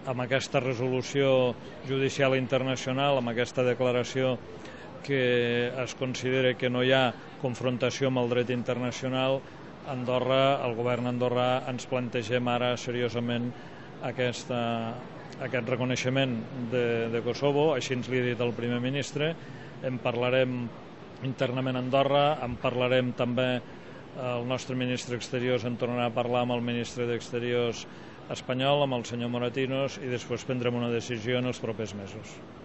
amb aquesta resolució judicial internacional, amb aquesta declaració que es considera que no hi ha confrontació amb el dret internacional, Andorra, el govern andorrà, ens plantegem ara seriosament aquest reconeixement de Kosovo. Així ens li ha dit el primer ministre. En parlarem internament a Andorra, en parlarem també el nostre ministre d'Exteriors, en tornarà a parlar amb el ministre d'Exteriors espanyol, amb el senyor Moratinos, i després prendrem una decisió en els propers mesos.